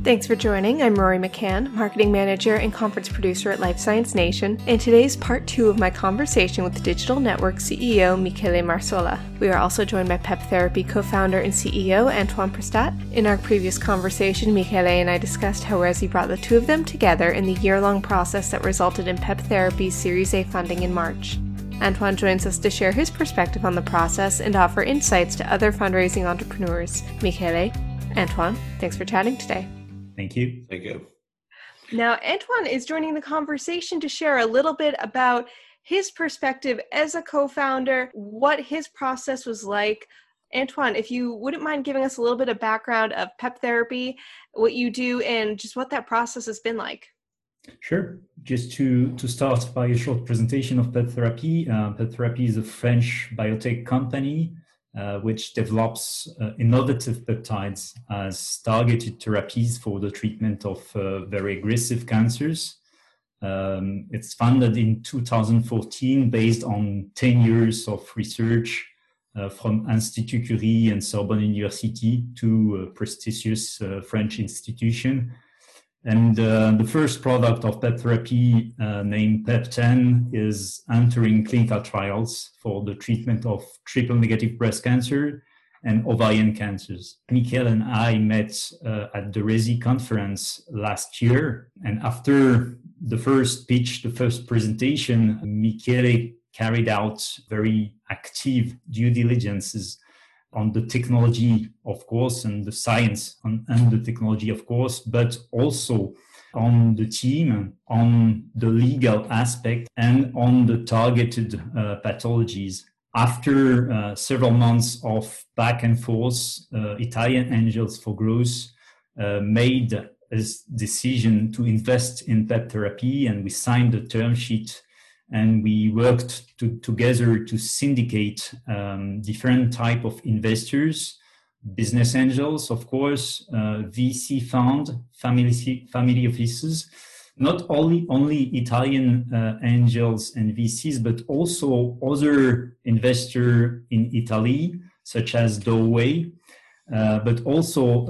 Thanks for joining. I'm Rory McCann, Marketing Manager and Conference Producer at Life Science Nation, and today's part 2 of my conversation with Digital Network CEO Michele Marsola. We are also joined by PEP Therapy co-founder and CEO Antoine Prestat. In our previous conversation, Michele and I discussed how Resi brought the two of them together in the year-long process that resulted in PEP Therapy's Series A funding in March. Antoine joins us to share his perspective on the process and offer insights to other fundraising entrepreneurs. Michele, Antoine, thanks for chatting today. Thank you. Thank you. Now, Antoine is joining the conversation to share a little bit about his perspective as a co-founder, what his process was like. Antoine, if you wouldn't mind giving us a little bit of background of PEP Therapy, what you do, and just what that process has been like. Sure. Just to start by a short presentation of PEP Therapy. PEP Therapy is a French biotech company which develops innovative peptides as targeted therapies for the treatment of very aggressive cancers. It's founded in 2014 based on 10 years of research from Institut Curie and Sorbonne University, two prestigious French institutions. And the first product of PEP Therapy, named PEP10, is entering clinical trials for the treatment of triple-negative breast cancer and ovarian cancers. Michele and I met at the Resi conference last year. And after the first pitch, the first presentation, Michele carried out very active due diligences on the technology, of course, and the science and the technology, of course, but also on the team, on the legal aspect, and on the targeted pathologies. After several months of back and forth, Italian Angels for Growth made a decision to invest in PEP Therapy, and we signed the term sheet. And we worked together to syndicate different type of investors, business angels, of course, VC fund, family offices, not only Italian angels and VCs, but also other investors in Italy, such as Doway, but also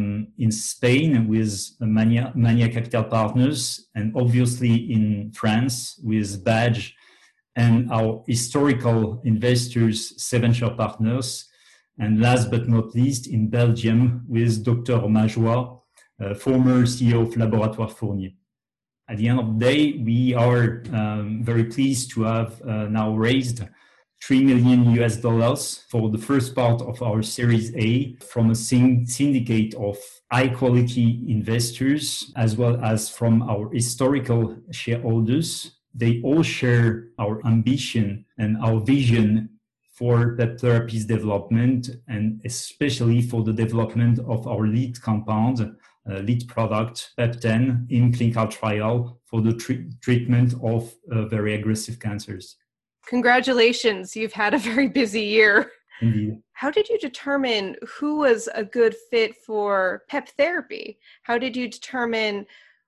in Spain with Mania Capital Partners, and obviously in France with Badge, and our historical investors, Seventure Partners, and last but not least in Belgium with Dr. Majoie, former CEO of Laboratoire Fournier. At the end of the day, we are very pleased to have now raised $3 million for the first part of our Series A from a syndicate of high-quality investors, as well as from our historical shareholders. They all share our ambition and our vision for PEP Therapy's development, and especially for the development of our lead compound, lead product, PEP10, in clinical trial for the treatment of very aggressive cancers. Congratulations, you've had a very busy year. Indeed. How did you determine who was a good fit for PEP Therapy? How did you determine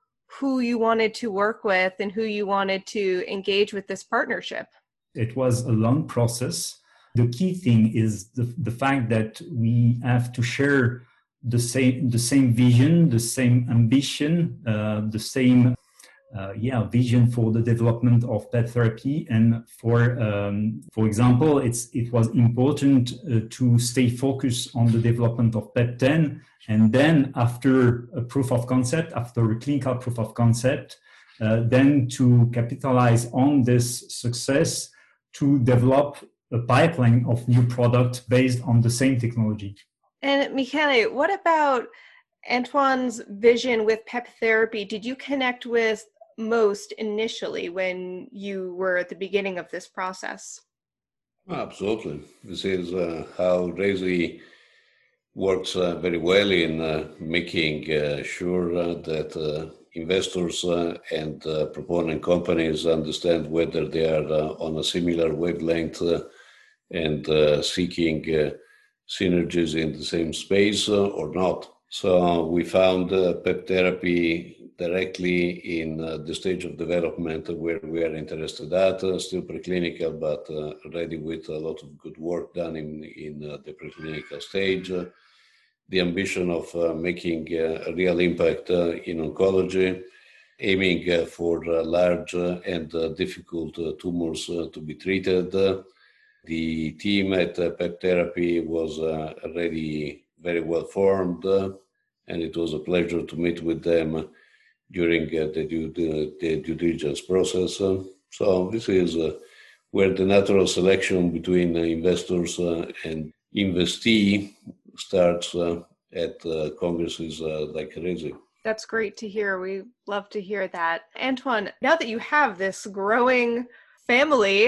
who you wanted to work with and who you wanted to engage with this partnership? It was a long process. The key thing is the fact that we have to share the same vision, the same ambition, the same vision for the development of PEP Therapy. And for example, it was important to stay focused on the development of PEP10, and then after a proof of concept, after a clinical proof of concept, then to capitalize on this success to develop a pipeline of new products based on the same technology. And Michele, what about Antoine's vision with PEP Therapy? Did you connect with most initially when you were at the beginning of this process? Absolutely. This is how Resi works very well in making sure that investors and proponent companies understand whether they are on a similar wavelength and seeking synergies in the same space or not. So we found PEP Therapy directly in the stage of development where we are interested at, still preclinical, but already with a lot of good work done in the preclinical stage. the ambition of making a real impact in oncology, aiming for large and difficult tumors to be treated. The team at PEP Therapy was already very well formed, and it was a pleasure to meet with them during the due diligence process. So this is where the natural selection between investors and investee starts at congresses like RESI. That's great to hear. We love to hear that. Antoine, now that you have this growing family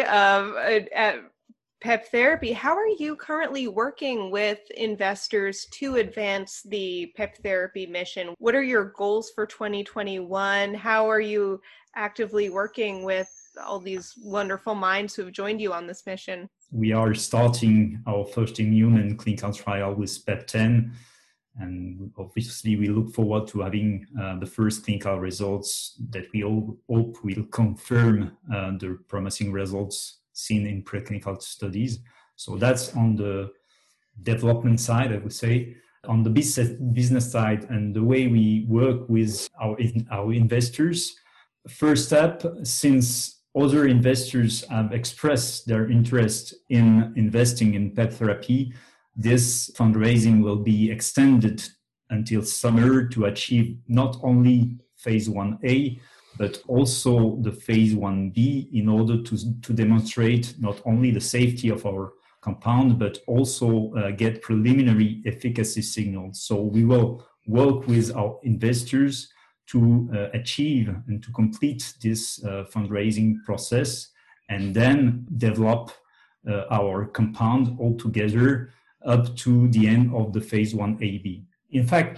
at PEP Therapy, how are you currently working with investors to advance the PEP Therapy mission? What are your goals for 2021? How are you actively working with all these wonderful minds who have joined you on this mission? We are starting our first in-human clinical trial with PEP10. And obviously, we look forward to having the first clinical results that we all hope will confirm the promising results seen in preclinical studies. So that's on the development side, I would say. On the business side and the way we work with our investors, first step, since other investors have expressed their interest in investing in PEP Therapy, this fundraising will be extended until summer to achieve not only phase 1A, but also the phase 1B in order to demonstrate not only the safety of our compound, but also get preliminary efficacy signals. So we will work with our investors to achieve and to complete this fundraising process and then develop our compound altogether up to the end of the phase 1AB. In fact,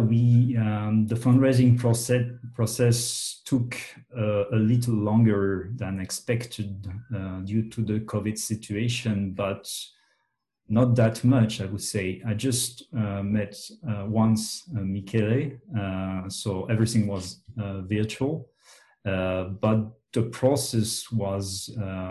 the fundraising process took a little longer than expected due to the COVID situation, but not that much, I would say. I just met once Michele, so everything was virtual, but the process was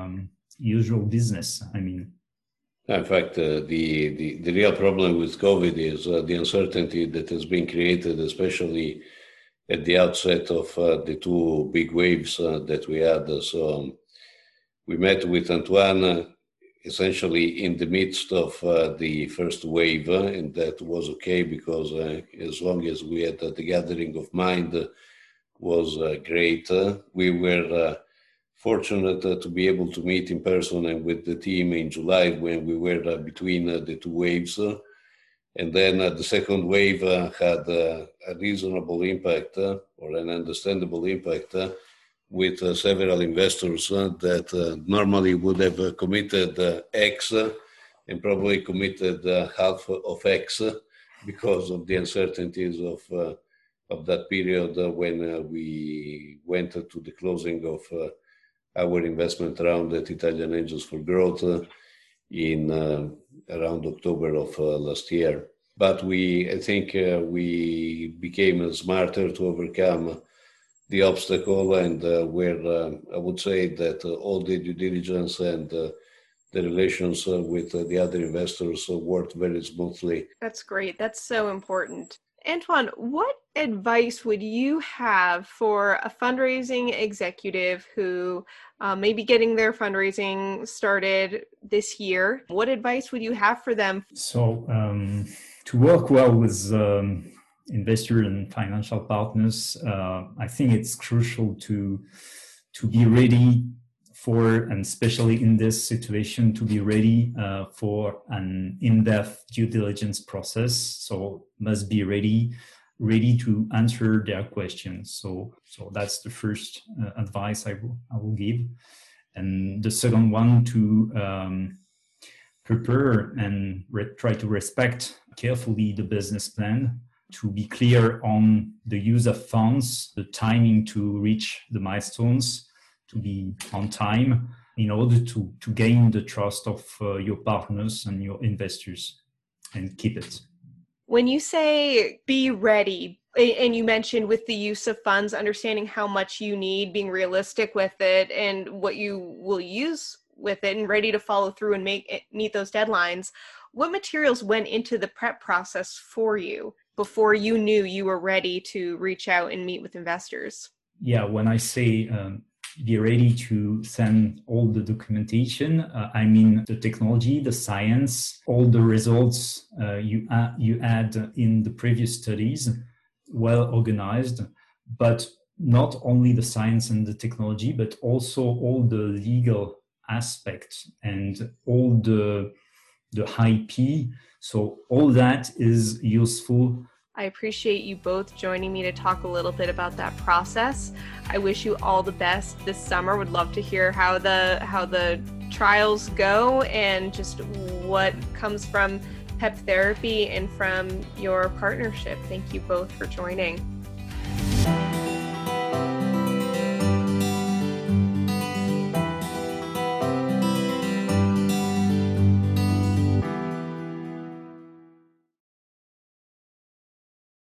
usual business, I mean. In fact, the real problem with COVID is the uncertainty that has been created, especially at the outset of the two big waves that we had. So we met with Antoine essentially in the midst of the first wave, and that was okay because as long as we had the gathering of mind was great. We were fortunate to be able to meet in person and with the team in July when we were between the two waves. And then the second wave had a reasonable impact or an understandable impact with several investors that normally would have committed X and probably committed half of X because of the uncertainties of that period when we went to the closing of our investment round at Italian Angels for Growth in around October of last year. But I think we became smarter to overcome the obstacle, and where I would say that all the due diligence and the relations with the other investors worked very smoothly. That's great. That's so important. Antoine, what advice would you have for a fundraising executive who may be getting their fundraising started this year? What advice would you have for them? So to work well with investors and financial partners, I think it's crucial to be ready for, and especially in this situation, to be ready for an in-depth due diligence process. So must be ready to answer their questions. So that's the first advice I will give. And the second one, to prepare and try to respect carefully the business plan, to be clear on the use of funds, the timing to reach the milestones, to be on time in order to gain the trust of your partners and your investors and keep it. When you say be ready, and you mentioned with the use of funds, understanding how much you need, being realistic with it and what you will use with it and ready to follow through and meet those deadlines. What materials went into the prep process for you before you knew you were ready to reach out and meet with investors? Yeah, when I say be ready to send all the documentation, I mean the technology, the science, all the results you had in the previous studies, well organized, but not only the science and the technology, but also all the legal aspects and all the IP. So all that is useful. I appreciate you both joining me to talk a little bit about that process. I wish you all the best this summer. Would love to hear how the trials go and just what comes from PEP Therapy and from your partnership. Thank you both for joining.